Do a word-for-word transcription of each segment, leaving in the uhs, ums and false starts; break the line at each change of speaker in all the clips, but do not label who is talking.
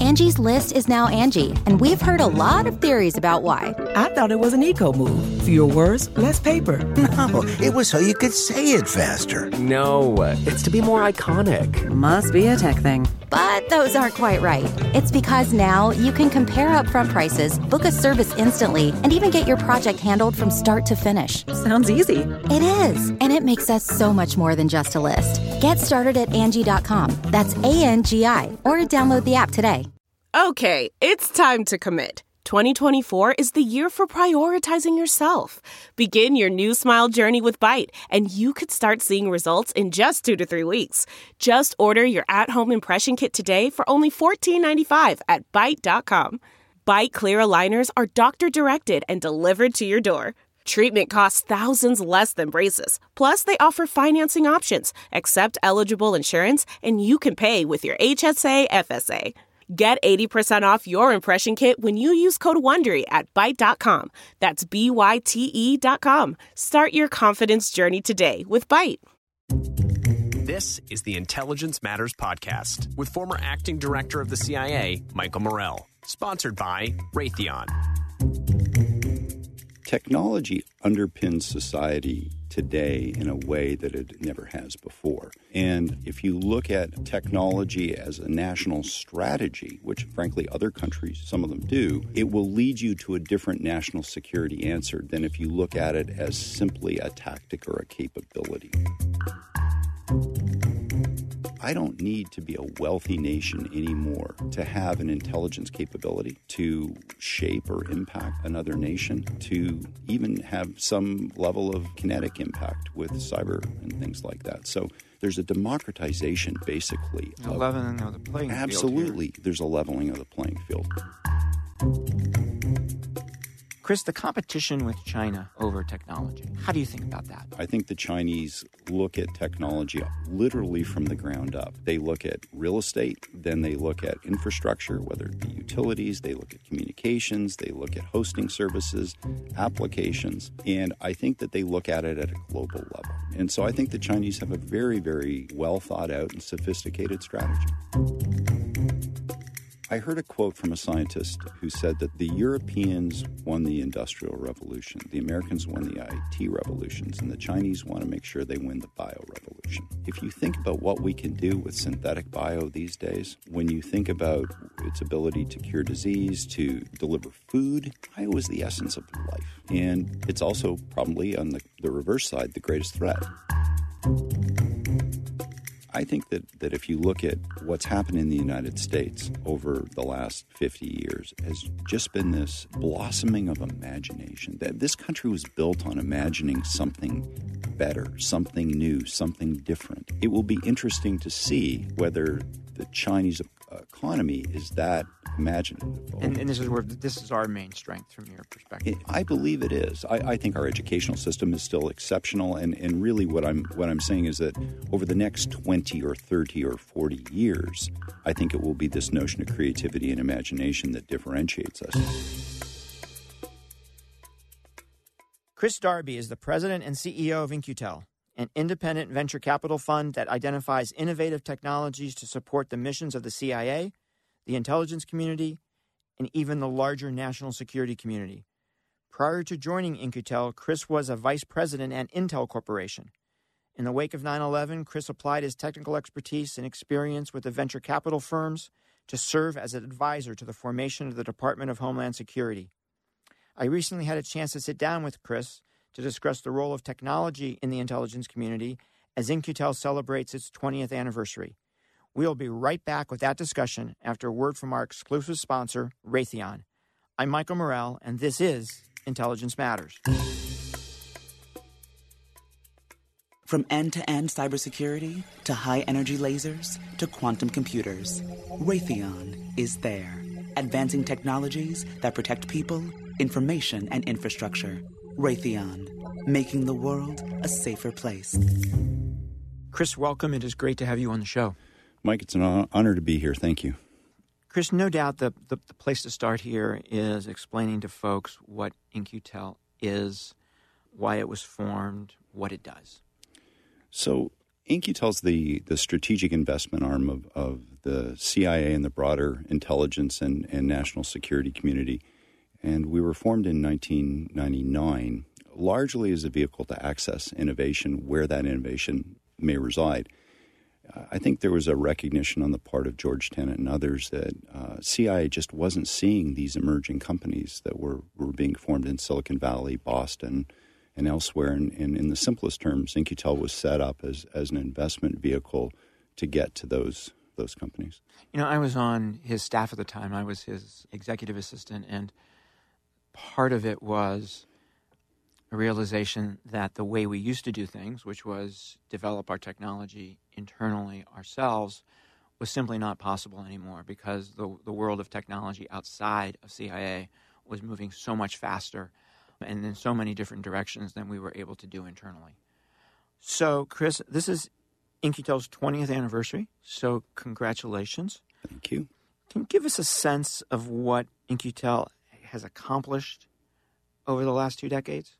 Angie's List is now Angie, and we've heard a lot of theories about why.
I thought it was an eco move. Fewer words, less paper.
No, it was so you could say it faster.
No, it's to be more iconic.
Must be a tech thing.
But those aren't quite right. It's because now you can compare upfront prices, book a service instantly, and even get your project handled from start to finish.
Sounds easy.
It is, and it makes us so much more than just a list. Get started at Angie dot com. That's A N G I, or download the app today.
Okay, it's time to commit. twenty twenty-four is the year for prioritizing yourself. Begin your new smile journey with Byte, and you could start seeing results in just two to three weeks. Just order your at-home impression kit today for only fourteen ninety-five at Byte dot com. Byte Clear aligners are doctor-directed and delivered to your door. Treatment costs thousands less than braces. Plus, they offer financing options, accept eligible insurance, and you can pay with your H S A F S A. Get eighty percent off your impression kit when you use code WONDERY at Byte dot com. That's B Y T E dot com. Start your confidence journey today with Byte.
This is the Intelligence Matters Podcast with former acting director of the C I A, Michael Morell. Sponsored by Raytheon.
Technology underpins society today in a way that it never has before. And if you look at technology as a national strategy, which frankly other countries, some of them do, it will lead you to a different national security answer than if you look at it as simply a tactic or a capability. I don't need to be a wealthy nation anymore to have an intelligence capability to shape or impact another nation, to even have some level of kinetic impact with cyber and things like that. So there's a democratization, basically.
A leveling of the playing field.
Absolutely. There's a leveling of the playing field.
Chris, the competition with China over technology, how do you think about that?
I think the Chinese look at technology literally from the ground up. They look at real estate, then they look at infrastructure, whether it be utilities, they look at communications, they look at hosting services, applications, and I think that they look at it at a global level. And so I think the Chinese have a very, very well thought out and sophisticated strategy. I heard a quote from a scientist who said that the Europeans won the Industrial Revolution, the Americans won the I T revolutions, and the Chinese want to make sure they win the bio revolution. If you think about what we can do with synthetic bio these days, when you think about its ability to cure disease, to deliver food, bio is the essence of life. And it's also probably, on the, the reverse side, the greatest threat. I think that, that if you look at what's happened in the United States over the last fifty years has just been this blossoming of imagination. That this country was built on imagining something better, something new, something different. It will be interesting to see whether the Chinese economy is that imaginative.
And, and this is where this is our main strength from your perspective.
I believe it is. I, I think our educational system is still exceptional, and, and really what I'm what I'm saying is that over the next twenty or thirty or forty years, I think it will be this notion of creativity and imagination that differentiates us.
Chris Darby is the president and C E O of In-Q-Tel, an independent venture capital fund that identifies innovative technologies to support the missions of the C I A, the intelligence community, and even the larger national security community. Prior to joining In-Q-Tel, Chris was a vice president at Intel Corporation. In the wake of nine eleven, Chris applied his technical expertise and experience with the venture capital firms to serve as an advisor to the formation of the Department of Homeland Security. I recently had a chance to sit down with Chris to discuss the role of technology in the intelligence community as In-Q-Tel celebrates its twentieth anniversary. We'll be right back with that discussion after a word from our exclusive sponsor, Raytheon. I'm Michael Morell, and this is Intelligence Matters.
From end-to-end cybersecurity to high-energy lasers to quantum computers, Raytheon is there, advancing technologies that protect people, information, and infrastructure. Raytheon, making the world a safer place.
Chris, welcome. It is great to have you on the show.
Mike, it's an honor to be here. Thank you.
Chris, no doubt the, the, the place to start here is explaining to folks what In-Q-Tel is, why it was formed, what it does.
So In-Q-Tel's the, the strategic investment arm of, of the C I A and the broader intelligence and, and national security community. And we were formed in nineteen ninety-nine, largely as a vehicle to access innovation where that innovation may reside. I think there was a recognition on the part of George Tenet and others that uh, C I A just wasn't seeing these emerging companies that were, were being formed in Silicon Valley, Boston, and elsewhere. And, and in the simplest terms, In-Q-Tel was set up as, as an investment vehicle to get to those those companies.
You know, I was on his staff at the time. I was his executive assistant, and part of it was a realization that the way we used to do things, which was develop our technology internally ourselves, was simply not possible anymore because the the world of technology outside of C I A was moving so much faster and in so many different directions than we were able to do internally. So, Chris, this is In-Q-Tel's twentieth anniversary, so congratulations.
Thank you.
Can you give us a sense of what In-Q-Tel has accomplished over the last two decades?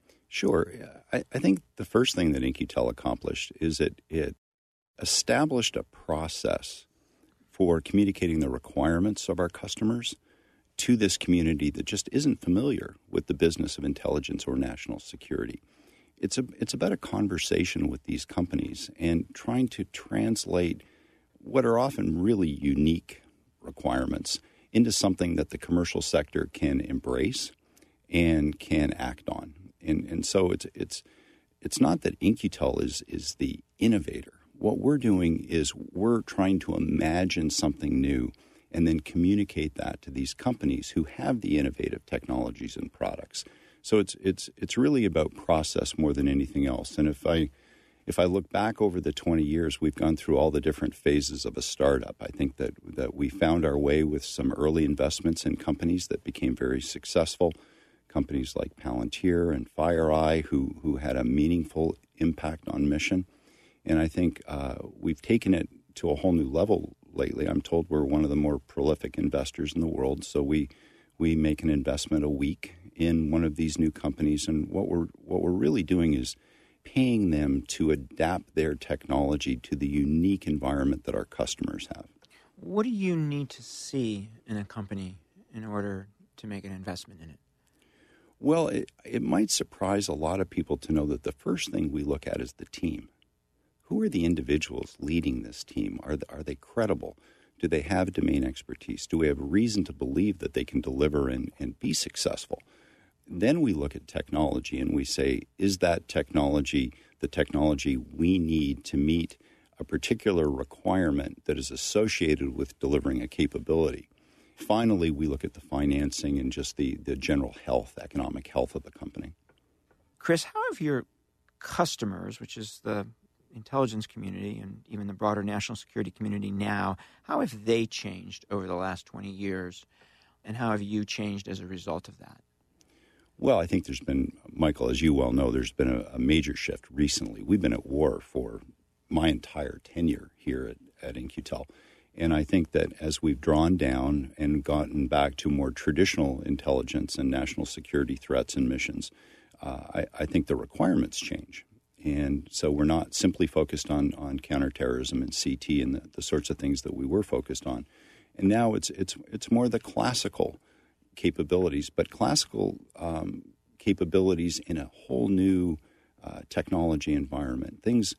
Sure. I, I think the first thing that In-Q-Tel accomplished is that it established a process for communicating the requirements of our customers to this community that just isn't familiar with the business of intelligence or national security. It's a it's about a conversation with these companies and trying to translate what are often really unique requirements into something that the commercial sector can embrace and can act on. And and so it's it's it's not that In-Q-Tel is is the innovator. What we're doing is we're trying to imagine something new and then communicate that to these companies who have the innovative technologies and products. So it's it's it's really about process more than anything else. And if I if I look back over the twenty years, we've gone through all the different phases of a startup. I think that that we found our way with some early investments in companies that became very successful. Companies like Palantir and FireEye, who who had a meaningful impact on mission. And I think uh, we've taken it to a whole new level lately. I'm told we're one of the more prolific investors in the world. So we we make an investment a week in one of these new companies, and what we're what we're really doing is paying them to adapt their technology to the unique environment that our customers have.
What do you need to see in a company in order to make an investment in it?
Well, it, it might surprise a lot of people to know that the first thing we look at is the team. Who are the individuals leading this team? Are they, are they credible? Do they have domain expertise? Do we have reason to believe that they can deliver and, and be successful? Then we look at technology and we say, is that technology the technology we need to meet a particular requirement that is associated with delivering a capability? Finally, we look at the financing and just the, the general health, economic health of the company.
Chris, how have your customers, which is the intelligence community and even the broader national security community now, how have they changed over the last twenty years, and how have you changed as a result of that?
Well, I think there's been, Michael, as you well know, there's been a, a major shift recently. We've been at war for my entire tenure here at, at In-Q-Tel. And I think that as we've drawn down and gotten back to more traditional intelligence and national security threats and missions, uh, I, I think the requirements change. And so we're not simply focused on, on counterterrorism and C T and the, the sorts of things that we were focused on. And now it's it's it's more the classical capabilities, but classical um, capabilities in a whole new uh, technology environment. Things.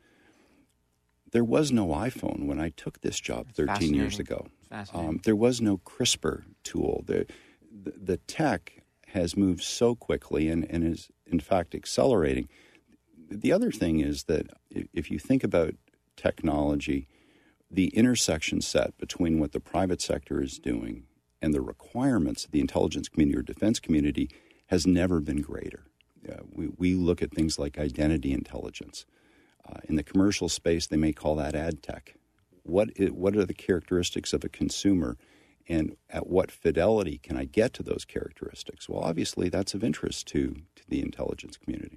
There was no iPhone when I took this job That's thirteen years ago. Um, there was no CRISPR tool. The, the, the tech has moved so quickly and, and is, in fact, accelerating. The other thing is that if you think about technology, the intersection set between what the private sector is doing and the requirements of the intelligence community or defense community has never been greater. Uh, we, we look at things like identity intelligence. Uh, in the commercial space, they may call that ad tech. What is, what are the characteristics of a consumer, and at what fidelity can I get to those characteristics? Well, obviously, that's of interest to, to the intelligence community.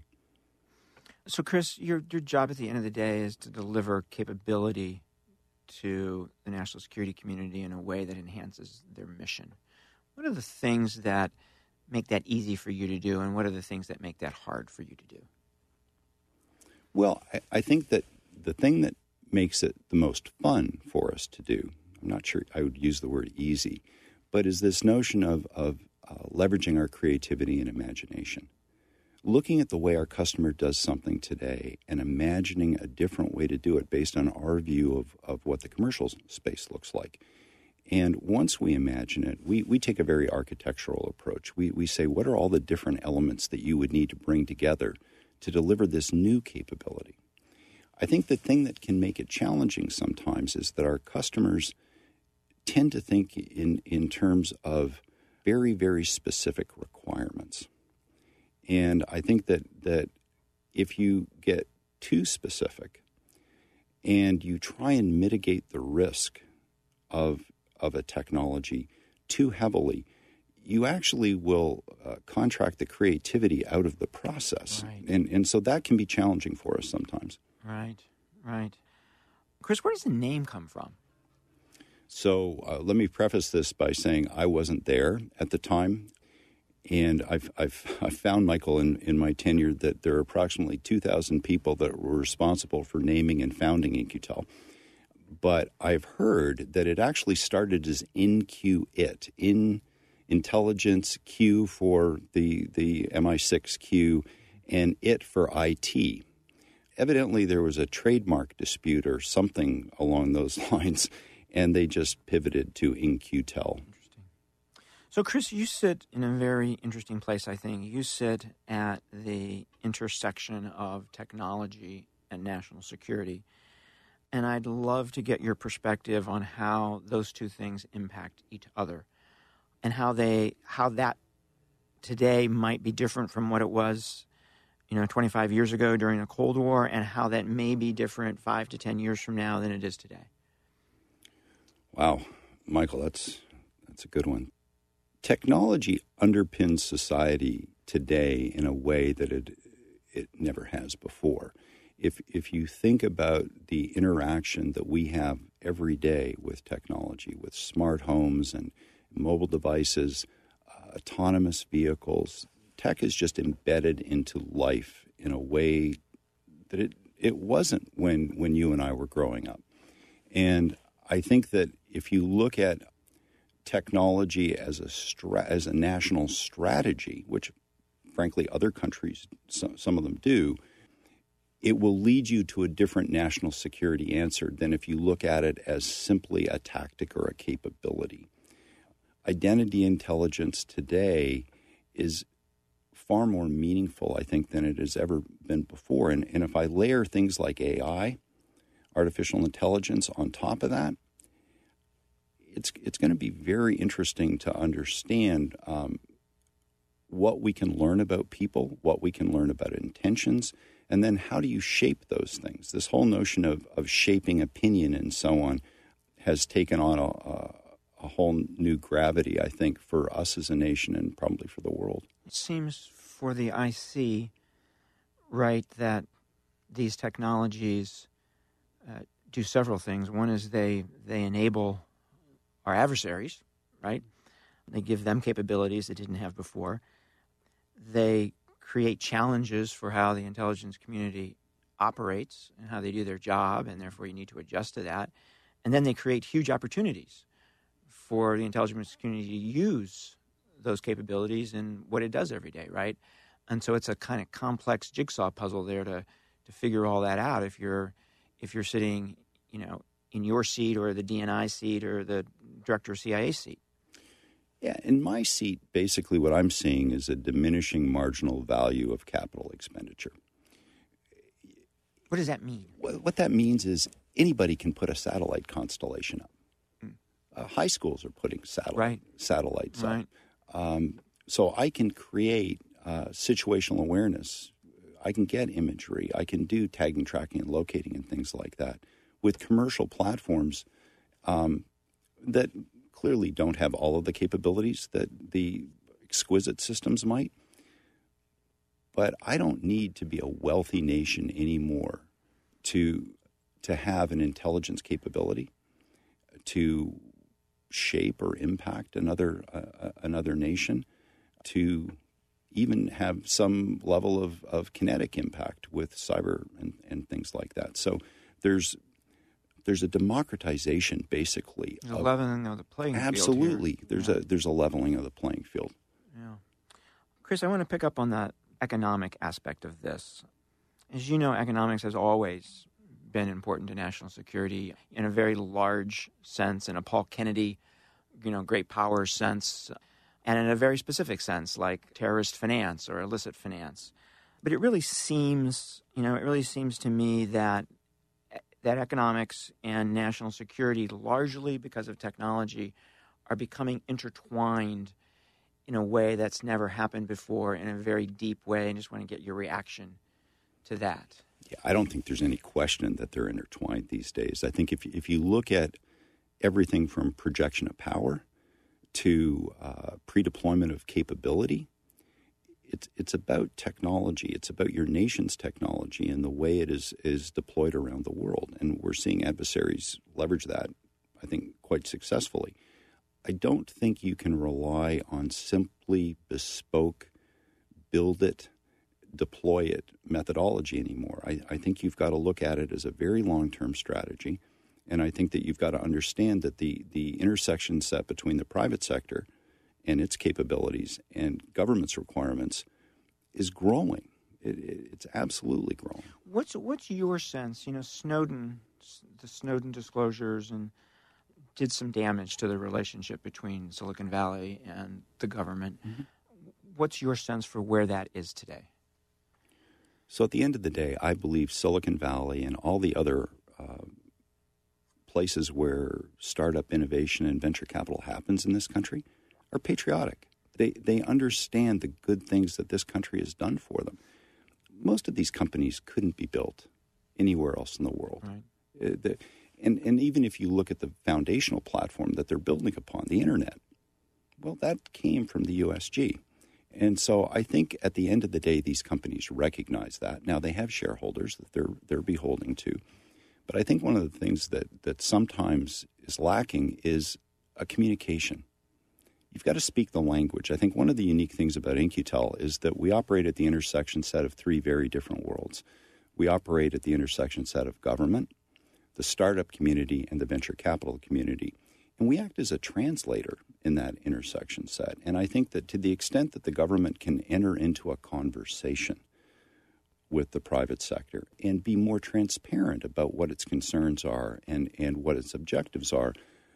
So, Chris, your your job at the end of the day is to deliver capability to the national security community in a way that enhances their mission. What are the things that make that easy for you to do, and what are the things that make that hard for you to do?
Well, I, I think that the thing that makes it the most fun for us to do, I'm not sure I would use the word easy, but is this notion of, of uh, leveraging our creativity and imagination. Looking at the way our customer does something today and imagining a different way to do it based on our view of, of what the commercial space looks like. And once we imagine it, we, we take a very architectural approach. We, we say, what are all the different elements that you would need to bring together to deliver this new capability? I think the thing that can make it challenging sometimes is that our customers tend to think in, in terms of very, very specific requirements. And I think that, that if you get too specific and you try and mitigate the risk of, of a technology too heavily, you actually will uh, contract the creativity out of the process.
Right.
And, and so that can be challenging for us sometimes.
Right, right. Chris, where does the name come from?
So uh, let me preface this by saying I wasn't there at the time. And I've, I've, I've found, Michael, in, in my tenure that there are approximately two thousand people that were responsible for naming and founding In-Q-Tel. But I've heard that it actually started as In-Q-It, in intelligence, Q for the, the M I six Q, and IT for I T. Evidently, there was a trademark dispute or something along those lines, and they just pivoted to In-Q-Tel.
So, Chris, you sit in a very interesting place, I think. You sit at the intersection of technology and national security. And I'd love to get your perspective on how those two things impact each other and how they how that today might be different from what it was, you know, twenty-five years ago during the Cold War, and how that may be different five to ten years from now than it is today.
Wow, Michael, that's that's a good one. Technology underpins society today in a way that it it never has before. If if you think about the interaction that we have every day with technology, with smart homes and mobile devices, uh, autonomous vehicles, tech is just embedded into life in a way that it, it wasn't when, when you and I were growing up. And I think that if you look at technology as a stra- as a national strategy, which frankly other countries, some, some of them do, it will lead you to a different national security answer than if you look at it as simply a tactic or a capability. Identity intelligence today is far more meaningful, I think, than it has ever been before. And, and if I layer things like A I, artificial intelligence, on top of that, it's it's going to be very interesting to understand um, what we can learn about people, what we can learn about intentions, and then how do you shape those things? This whole notion of, of shaping opinion and so on has taken on a, a, a whole new gravity, I think, for us as a nation and probably for the world.
It seems for the I C, right, that these technologies uh, do several things. One is they they enable our adversaries, right? They give them capabilities they didn't have before. They create challenges for how the intelligence community operates and how they do their job, and therefore you need to adjust to that. And then they create huge opportunities for the intelligence community to use those capabilities in what it does every day, right? And so it's a kind of complex jigsaw puzzle there to to figure all that out if you're if you're sitting, you know, in your seat or the D N I seat or the director of C I A seat.
Yeah, in my seat, basically what I'm seeing is a diminishing marginal value of capital expenditure.
What does that mean?
What that means is anybody can put a satellite constellation up. Mm. Uh, high schools are putting satellite,
right.
satellites
right.
up. Um, so I can create uh, situational awareness. I can get imagery. I can do tagging, tracking, and locating and things like that with commercial platforms um, that clearly don't have all of the capabilities that the exquisite systems might. But I don't need to be a wealthy nation anymore to to have an intelligence capability to shape or impact another uh, another nation, to even have some level of, of kinetic impact with cyber and, and things like that. So there's there's a democratization, basically.
There's a leveling of the playing field.
Absolutely.
Here.
There's
yeah.
a there's a leveling of the playing field.
Yeah. Chris, I want to pick up on that economic aspect of this. As you know, economics has always been important to national security in a very large sense, in a Paul Kennedy, you know, great power sense, and in a very specific sense, like terrorist finance or illicit finance. But it really seems, you know, it really seems to me that that economics and national security, largely because of technology, are becoming intertwined in a way that's never happened before, in a very deep way. And just want to get your reaction to that.
Yeah, I don't think there's any question that they're intertwined these days. I think if if you look at everything from projection of power to uh, pre-deployment of capability, it's it's about technology. It's about your nation's technology and the way it is is deployed around the world. And we're seeing adversaries leverage that, I think, quite successfully. I don't think you can rely on simply bespoke, build it, deploy it methodology anymore. I, I think you've got to look at it as a very long-term strategy. And I think that you've got to understand that the, the intersection set between the private sector and its capabilities and government's requirements is growing. It, it, it's absolutely growing.
What's what's your sense? You know, Snowden, the Snowden disclosures, and did some damage to the relationship between Silicon Valley and the government. Mm-hmm. What's your sense for where that is today?
So at the end of the day, I believe Silicon Valley and all the other uh, places where startup innovation and venture capital happens in this country are patriotic. They they understand the good things that this country has done for them. Most of these companies couldn't be built anywhere else in the world.
Right.
Uh, the, and, and even if you look at the foundational platform that they're building upon, the internet, well, that came from the U S G. And so I think at the end of the day, these companies recognize that. Now, they have shareholders that they're they're beholden to. But I think one of the things that, that sometimes is lacking is a communication. You've got to speak the language. I think one of the unique things about In-Q-Tel is that we operate at the intersection set of three very different worlds. We operate at the intersection set of government, the startup community, and the venture capital community. And we act as a translator in that intersection set. And I think that to the extent that the government can enter into a conversation with the private sector and be more transparent about what its concerns are and, and what its objectives are,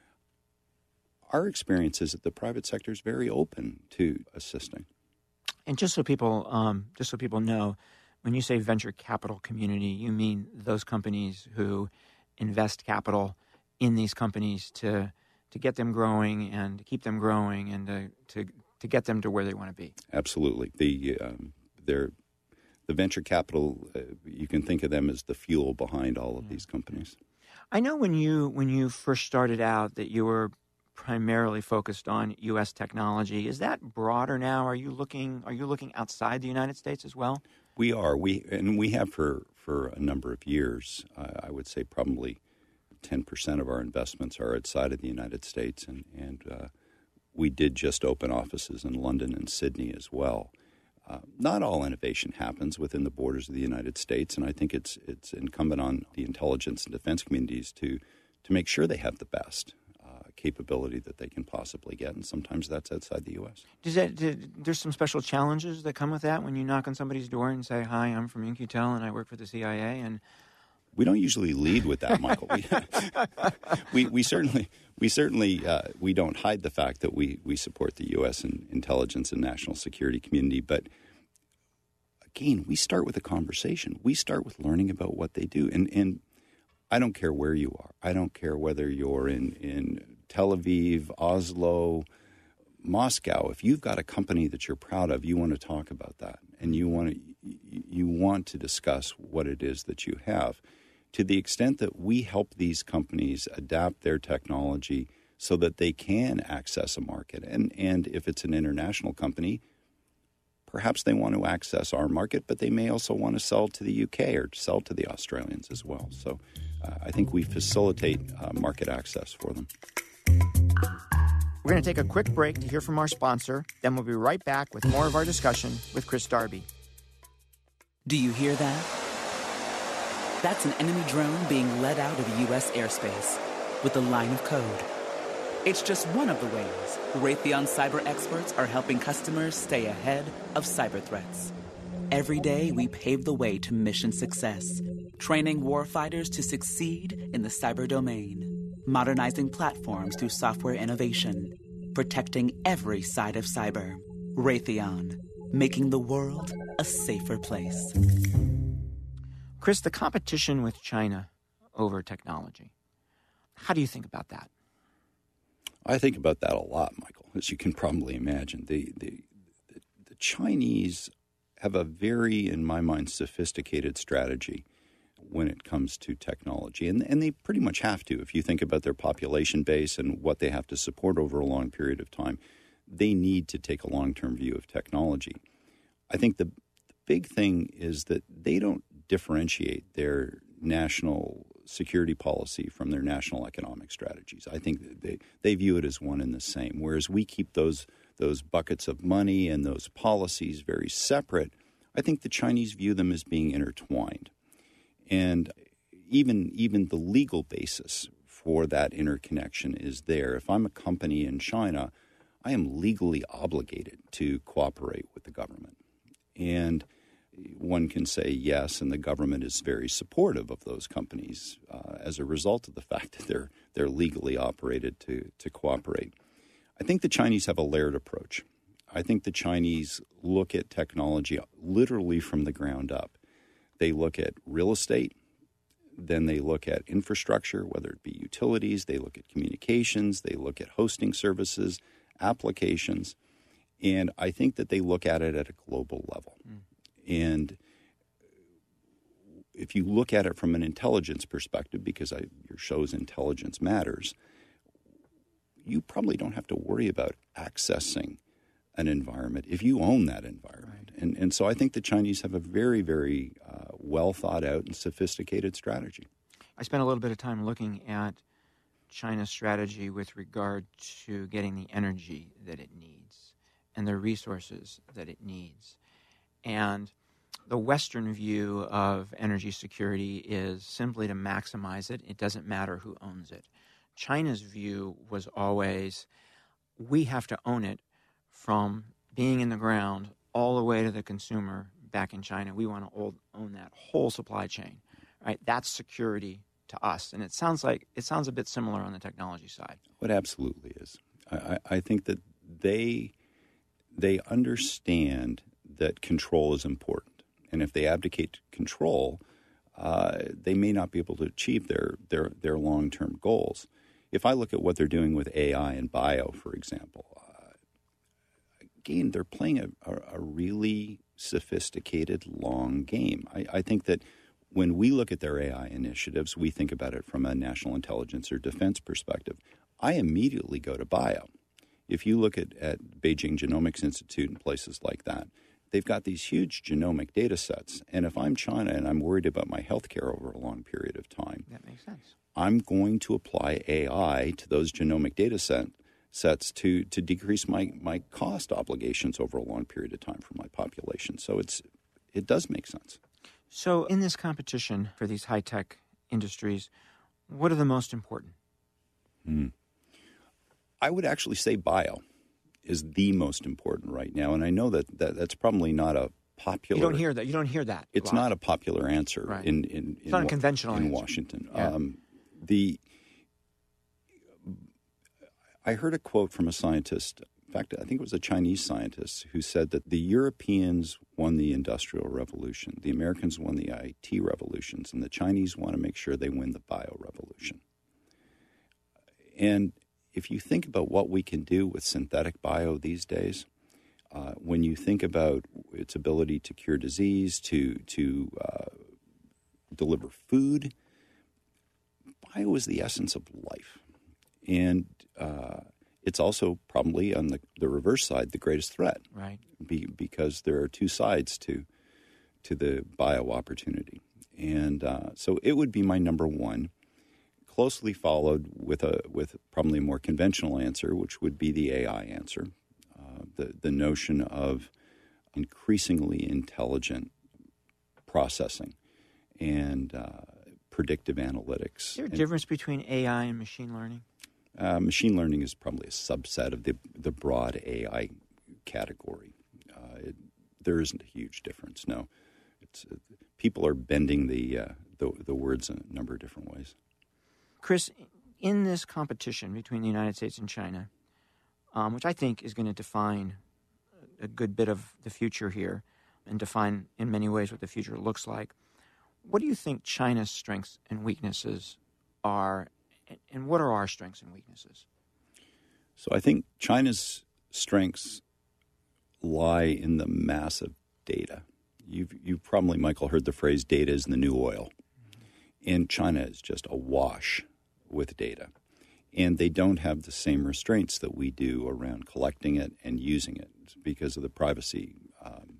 our experience is that the private sector is very open to assisting.
And just so people, um, just so people know, when you say venture capital community, you mean those companies who invest capital in these companies to to get them growing and to keep them growing and to to, to get them to where they want to be.
Absolutely. The um, they're, the venture capital, uh, you can think of them as the fuel behind all of yeah. these companies.
I know when you when you first started out that you were primarily focused on U S technology. Is that broader now? Are you looking are you looking outside the United States as well?
We are. We and we have for, for a number of years. Uh, I would say probably ten percent of our investments are outside of the United States, and, and uh, we did just open offices in London and Sydney as well. Uh, not all innovation happens within the borders of the United States, and I think it's it's incumbent on the intelligence and defense communities to to make sure they have the best uh, capability that they can possibly get, and sometimes that's outside the U S.
Does that, did, there's some special challenges that come with that when you knock on somebody's door and say, "Hi, I'm from In-Q-Tel and I work for the C I A," and
we don't usually lead with that, Michael. we, we we certainly we certainly uh, we don't hide the fact that we we support the U S and intelligence and national security community. But again, we start with a conversation. We start with learning about what they do, and and I don't care where you are. I don't care whether you're in in Tel Aviv, Oslo, Moscow. If you've got a company that you're proud of, you want to talk about that, and you want to you want to discuss what it is that you have. To the extent that we help these companies adapt their technology so that they can access a market, and, and if it's an international company, perhaps they want to access our market, but they may also want to sell to the U K or sell to the Australians as well. So uh, I think we facilitate uh, market access for them.
We're going to take a quick break to hear from our sponsor. Then we'll be right back with more of our discussion with Chris Darby.
Do you hear that? That's an enemy drone being let out of U S airspace with a line of code. It's just one of the ways Raytheon cyber experts are helping customers stay ahead of cyber threats. Every day, we pave the way to mission success, training warfighters to succeed in the cyber domain, modernizing platforms through software innovation, protecting every side of cyber. Raytheon, making the world a safer place.
Chris, the competition with China over technology, how do you think about that?
I think about that a lot, Michael, as you can probably imagine. The, the, the, the Chinese have a very, in my mind, sophisticated strategy when it comes to technology. And, and they pretty much have to. If you think about their population base and what they have to support over a long period of time, they need to take a long-term view of technology. I think the, the big thing is that they don't differentiate their national security policy from their national economic strategies. I think they, they view it as one and the same, whereas we keep those those buckets of money and those policies very separate. I think the Chinese view them as being intertwined. And even, even the legal basis for that interconnection is there. If I'm a company in China, I am legally obligated to cooperate with the government. And one can say yes, and the government is very supportive of those companies uh, as a result of the fact that they're they're legally operated to to cooperate. I think the Chinese have a layered approach. I think the Chinese look at technology literally from the ground up. They look at real estate, then they look at infrastructure, whether it be utilities, they look at communications, they look at hosting services, applications, and I think that they look at it at a global level. Mm. And if you look at it from an intelligence perspective, because I, your show's Intelligence Matters, you probably don't have to worry about accessing an environment if you own that environment. Right. And, and so I think the Chinese have a very, very uh, well thought out and sophisticated strategy.
I spent a little bit of time looking at China's strategy with regard to getting the energy that it needs and the resources that it needs. And the Western view of energy security is simply to maximize it. It doesn't matter who owns it. China's view was always, we have to own it from being in the ground all the way to the consumer back in China. We want to own that whole supply chain, right? That's security to us. And it sounds like, it sounds a bit similar on the technology side.
It absolutely is. I, I think that they they understand that control is important. And if they abdicate control, uh, they may not be able to achieve their, their, their long-term goals. If I look at what they're doing with A I and bio, for example, uh, again, they're playing a, a, a really sophisticated, long game. I, I think that when we look at their A I initiatives, we think about it from a national intelligence or defense perspective. I immediately go to bio. If you look at, at Beijing Genomics Institute and places like that, they've got these huge genomic data sets. And if I'm China and I'm worried about my health care over a long period of time,
that makes sense.
I'm going to apply A I to those genomic data set, sets to, to decrease my, my cost obligations over a long period of time for my population. So it's it does make sense.
So in this competition for these high-tech industries, what are the most important?
Hmm. I would actually say bio is the most important right now. And I know that, that that's probably not a popular...
You don't hear that. You don't hear that.
It's not a popular answer
right.
in, in,
it's
in,
not a conventional
in
answer.
Washington.
Yeah.
Um, the I heard a quote from a scientist. In fact, I think it was a Chinese scientist who said that the Europeans won the Industrial Revolution, the Americans won the I T revolutions, and the Chinese want to make sure they win the bio revolution. And if you think about what we can do with synthetic bio these days, uh, when you think about its ability to cure disease, to to uh, deliver food, bio is the essence of life. And uh, it's also probably on the, the reverse side the greatest threat,
right?
Be, because there are two sides to to the bio opportunity, and uh, so it would be my number one. Closely followed with a with probably a more conventional answer, which would be the A I answer, uh, the the notion of increasingly intelligent processing, and uh, predictive analytics.
Is there a
and,
difference between A I and machine learning?
Uh, machine learning is probably a subset of the the broad A I category. Uh, it, there isn't a huge difference. No, it's uh, people are bending the, uh, the the words in a number of different ways.
Chris, in this competition between the United States and China, um, which I think is going to define a good bit of the future here, and define in many ways what the future looks like, what do you think China's strengths and weaknesses are? And what are our strengths and weaknesses?
So I think China's strengths lie in the massive data. You've, you've probably, Michael, heard the phrase data is the new oil. And China is just awash with data. And they don't have the same restraints that we do around collecting it and using it because of the privacy um,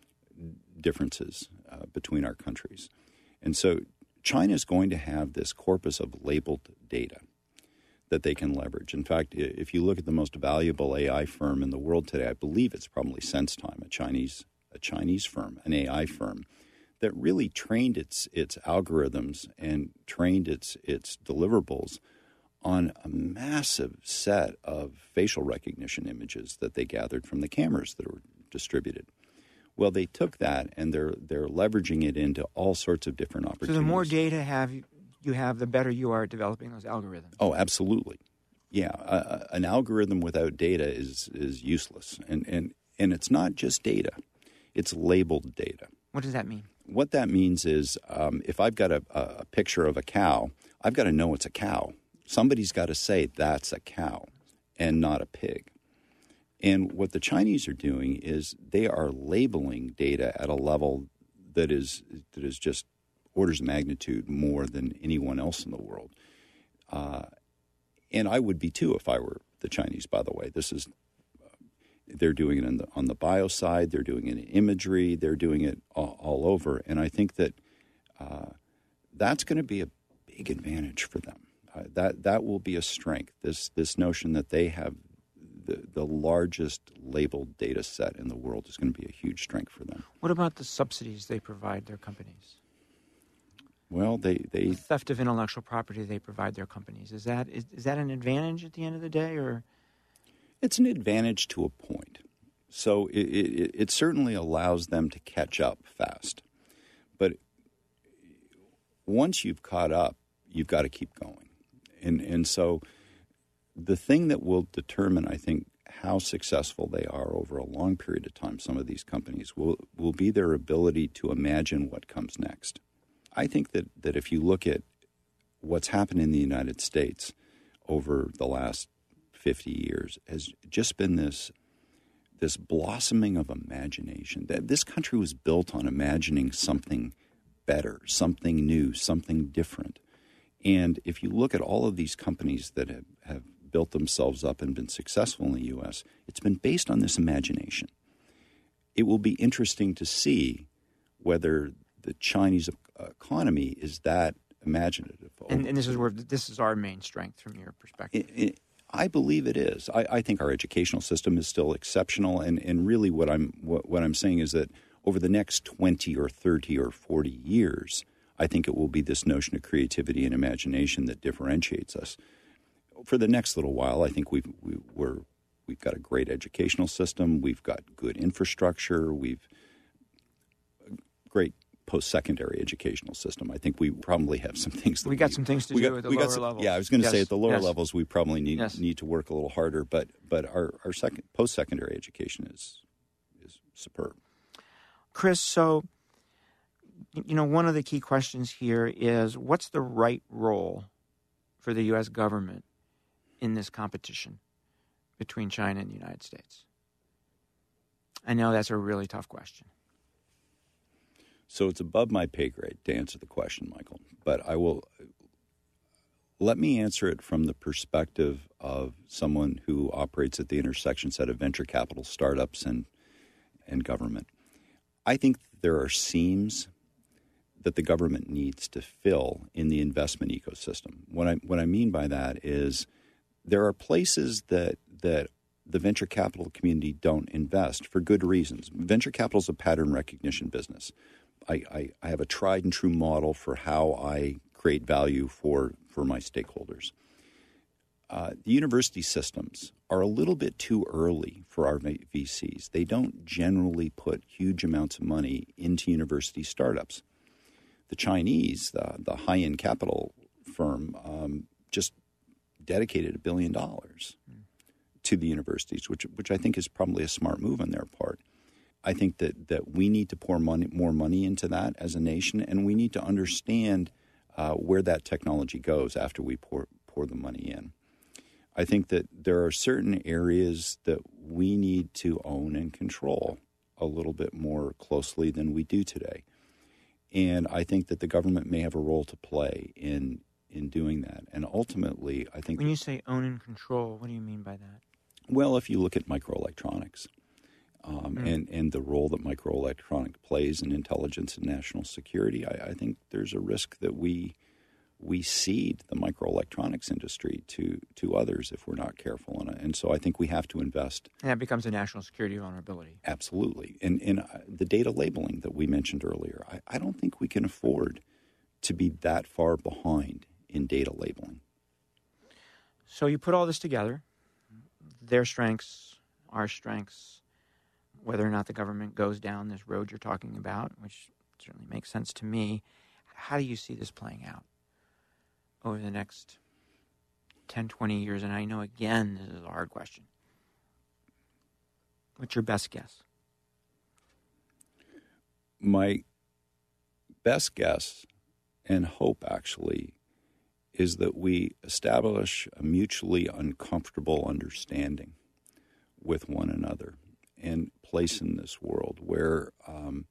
differences uh, between our countries. And so China is going to have this corpus of labeled data that they can leverage. In fact, if you look at the most valuable A I firm in the world today, I believe it's probably SenseTime, a Chinese a Chinese firm, an A I firm, that really trained its its algorithms and trained its its deliverables on a massive set of facial recognition images that they gathered from the cameras that were distributed. Well, they took that and they're they're leveraging it into all sorts of different opportunities.
So the more data have you have, the better you are at developing those algorithms.
Oh, absolutely. Yeah, uh, an algorithm without data is is useless. And, and, and it's not just data. It's labeled data.
What does that mean?
What that means is um, if I've got a, a picture of a cow, I've got to know it's a cow. Somebody's got to say that's a cow and not a pig. And what the Chinese are doing is they are labeling data at a level that is that is just orders of magnitude more than anyone else in the world. Uh, and I would be too if I were the Chinese, by the way. This is uh, they're doing it on the, on the bio side. They're doing it in imagery. They're doing it all, all over. And I think that uh, that's going to be a big advantage for them. Uh, that that will be a strength, this this notion that they have The, the largest labeled data set in the world is going to be a huge strength for them.
What about the subsidies they provide their companies?
Well, they... they
the theft of intellectual property they provide their companies. Is that is, is that an advantage at the end of the day? Or
it's an advantage to a point. So it, it, it certainly allows them to catch up fast. But once you've caught up, you've got to keep going. And and so... The thing that will determine, I think, how successful they are over a long period of time, some of these companies, will will be their ability to imagine what comes next. I think that, that if you look at what's happened in the United States over the last fifty years, has just been this, this blossoming of imagination. That this country was built on imagining something better, something new, something different. And if you look at all of these companies that have, have built themselves up and been successful in the U S, it's been based on this imagination. It will be interesting to see whether the Chinese economy is that imaginative.
And, and this is where this is our main strength from your perspective.
It, it, I believe it is. I, I think our educational system is still exceptional, and, and really what I'm what, what I'm saying is that over the next twenty or thirty or forty years, I think it will be this notion of creativity and imagination that differentiates us. For the next little while, I think we've we, we're we've got a great educational system. We've got good infrastructure. We've a great post-secondary educational system. I think we probably have some things. That
we got we, some things to do got, at the lower
some,
levels.
Yeah, I was going to
yes.
say at the lower
yes.
levels, we probably need
yes.
need to work a little harder. But but our our second post-secondary education is is superb.
Chris, so. You know, one of the key questions here is what's the right role for the U S government in this competition between China and the United States? I know that's a really tough question.
So it's above my pay grade to answer the question, Michael, but I will let me answer it from the perspective of someone who operates at the intersection set of venture capital, startups, and and government. I think there are seams that the government needs to fill in the investment ecosystem. What I what I mean by that is there are places that that the venture capital community don't invest for good reasons. Venture capital is a pattern recognition business. I, I, I have a tried and true model for how I create value for, for my stakeholders. Uh, the university systems are a little bit too early for our V Cs. They don't generally put huge amounts of money into university startups. The Chinese, the, the high-end capital firm, um, just dedicated a billion dollars mm. to the universities, which which I think is probably a smart move on their part. I think that, that we need to pour money, more money into that as a nation, and we need to understand uh, where that technology goes after we pour pour the money in. I think that there are certain areas that we need to own and control a little bit more closely than we do today. And I think that the government may have a role to play in in doing that. And ultimately, I think...
When you say own and control, what do you mean by that?
Well, if you look at microelectronics um,
mm.
and, and the role that microelectronics plays in intelligence and national security, I, I think there's a risk that we we cede the microelectronics industry to, to others if we're not careful. And, and so I think we have to invest.
And that becomes a national security vulnerability.
Absolutely. And, and the data labeling that we mentioned earlier, I, I don't think we can afford to be that far behind in data labeling.
So you put all this together, their strengths, our strengths, whether or not the government goes down this road you're talking about, which certainly makes sense to me. How do you see this playing out over the next ten, twenty years? And I know, again, this is a hard question. What's your best guess?
My best guess and hope, actually, is that we establish a mutually uncomfortable understanding with one another and place in this world where um,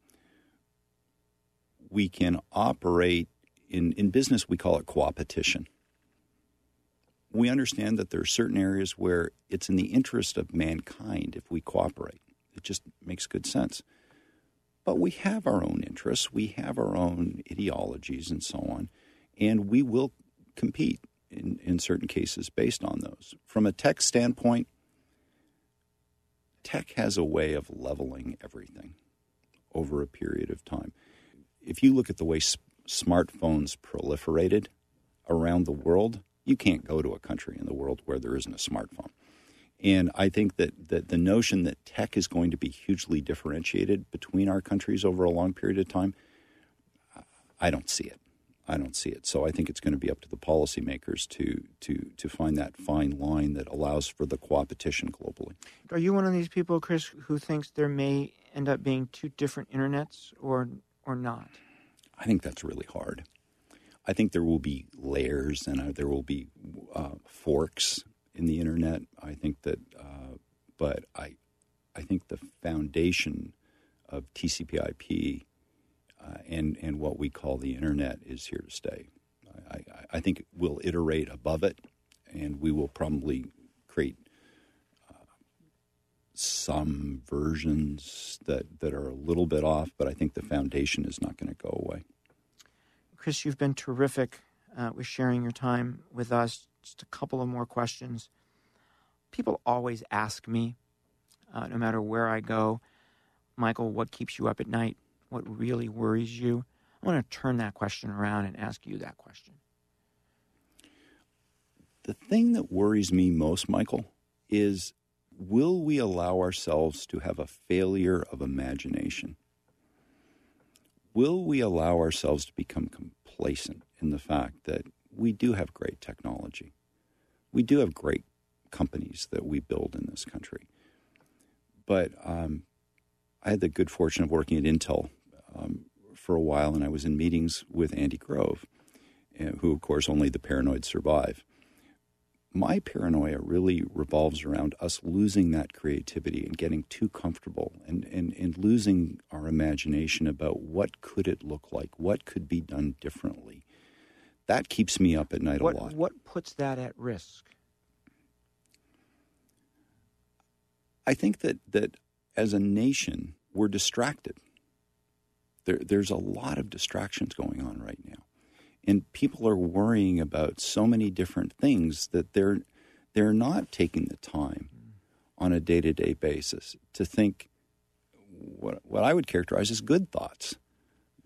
we can operate. In, in business, we call it coopetition. We understand that there are certain areas where it's in the interest of mankind if we cooperate. It just makes good sense. But we have our own interests. We have our own ideologies and so on. And we will compete in, in certain cases based on those. From a tech standpoint, tech has a way of leveling everything over a period of time. If you look at the way sp- smartphones proliferated around the world, you can't go to a country in the world where there isn't a smartphone. And I think that, that the notion that tech is going to be hugely differentiated between our countries over a long period of time, I don't see it. I don't see it. So I think it's going to be up to the policymakers to to to find that fine line that allows for the coopetition globally.
Are you one of these people, Chris, who thinks there may end up being two different internets or or not?
I think that's really hard. I think there will be layers and uh, there will be uh, forks in the internet. I think that, uh, but I, I think the foundation of T C P I P uh, and and what we call the internet is here to stay. I, I, I think we'll iterate above it, and we will probably create uh, some versions that, that are a little bit off, but I think the foundation is not going to go away.
Chris, you've been terrific uh, with sharing your time with us. Just a couple of more questions. People always ask me, uh, no matter where I go, Michael, what keeps you up at night? What really worries you? I want to turn that question around and ask you that question.
The thing that worries me most, Michael, is will we allow ourselves to have a failure of imagination? Will we allow ourselves to become complacent in the fact that we do have great technology? We do have great companies that we build in this country. But um, I had the good fortune of working at Intel um, for a while, and I was in meetings with Andy Grove, uh, who, of course, only the paranoid survive. My paranoia really revolves around us losing that creativity and getting too comfortable and, and, and losing our imagination about what could it look like, what could be done differently. That keeps me up at night
what,
a lot.
What puts that at risk?
I think that, that as a nation, we're distracted. There, there's a lot of distractions going on right now. And people are worrying about so many different things that they're they're not taking the time on a day-to-day basis to think what what I would characterize as good thoughts.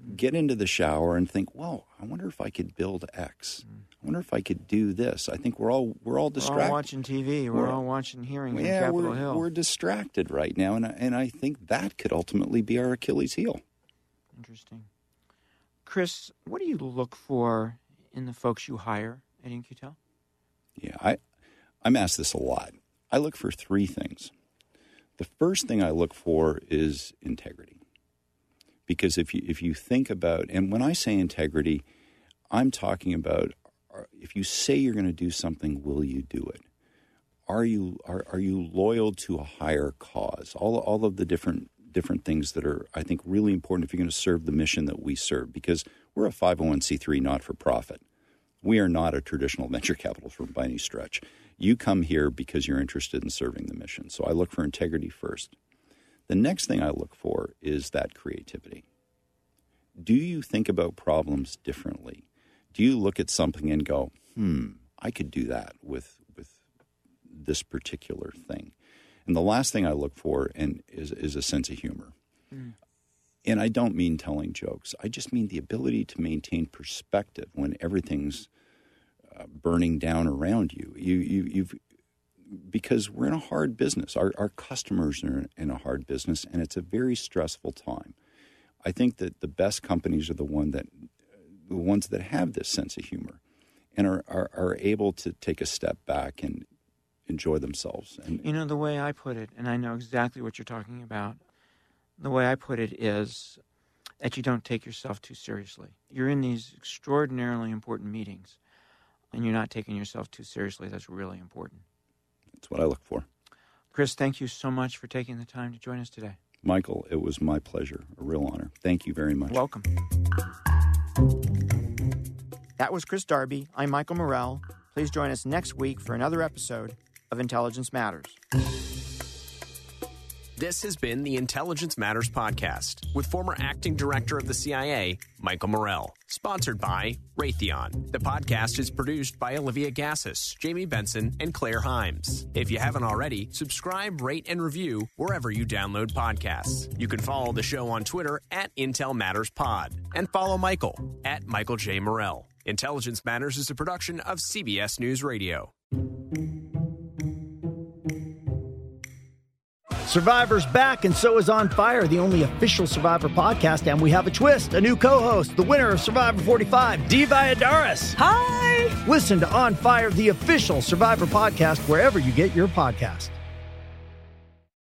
get into the shower and think, "Whoa, I wonder if I could build X. I wonder if I could do this." I think we're all we're all distracted.
We're all watching T V. We're, we're all watching hearings
yeah,
on Capitol
we're,
Hill.
We're distracted right now, and I, and I think that could ultimately be our Achilles heel.
Interesting. Chris, what do you look for in the folks you hire at In-Q-Tel?
Yeah, I, I'm asked this a lot. I look for three things. The first thing I look for is integrity. Because if you if you think about, and when I say integrity, I'm talking about, if you say you're going to do something, will you do it? Are you are are you loyal to a higher cause? All all of the different different things that are, I think, really important if you're going to serve the mission that we serve, because we're a five oh one c three not-for-profit. We are not a traditional venture capital firm by any stretch. You come here because you're interested in serving the mission. So I look for integrity first. The next thing I look for is that creativity. Do you think about problems differently? Do you look at something and go, hmm, I could do that with with this particular thing? And the last thing I look for and is, is a sense of humor. Mm. And I don't mean telling jokes. I just mean the ability to maintain perspective when everything's uh, burning down around you. You, you, you've because we're in a hard business. Our, our customers are in a hard business, and it's a very stressful time. I think that the best companies are the one that the ones that have this sense of humor and are, are, are able to take a step back and enjoy themselves. And
you know, the way I put it, and I know exactly what you're talking about, the way I put it is that you don't take yourself too seriously. You're in these extraordinarily important meetings, and you're not taking yourself too seriously. That's really important.
That's what I look for.
Chris, thank you so much for taking the time to join us today.
Michael, it was my pleasure, a real honor. Thank you very much.
Welcome. That was Chris Darby. I'm Michael Morell. Please join us next week for another episode of Intelligence Matters.
This has been the Intelligence Matters podcast with former acting director of the C I A, Michael Morell. Sponsored by Raytheon. The podcast is produced by Olivia Gassis, Jamie Benson, and Claire Himes. If you haven't already, subscribe, rate, and review wherever you download podcasts. You can follow the show on Twitter at Intel Matters Pod and follow Michael at Michael J. Morell. Intelligence Matters is a production of C B S News Radio.
Survivor's back, and so is On Fire, the only official Survivor podcast, and we have a twist, a new co-host, the winner of Survivor forty-five, Dee Valladares.
Hi!
Listen to On Fire, the official Survivor podcast, wherever you get your podcast.